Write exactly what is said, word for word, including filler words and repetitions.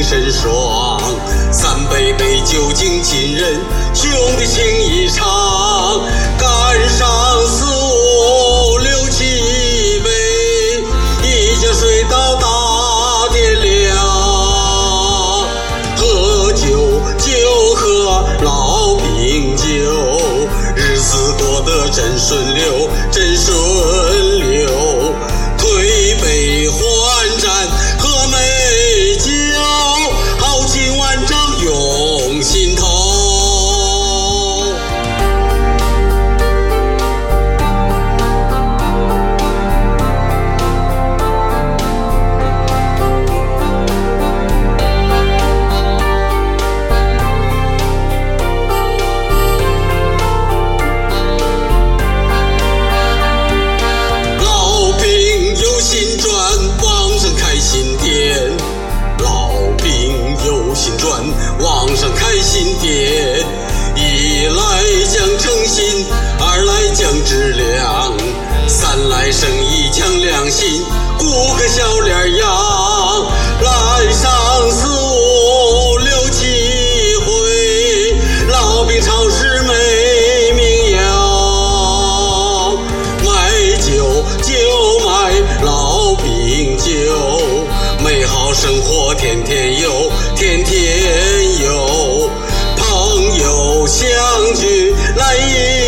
身爽，三杯杯酒敬亲人，兄弟情谊长。干上四五六七杯，一觉睡到大天亮。喝酒就喝老饼酒，日子过得真顺溜，真顺溜。推杯换盏喝美酒，豪情万丈涌心头。网上开新店，一来讲诚信，二来讲质量，三来生意讲良心，顾客笑脸扬。来上四五六七回，老饼超市美名扬。买酒就买老饼酒，美好生活天天有，天天有。朋友相聚来一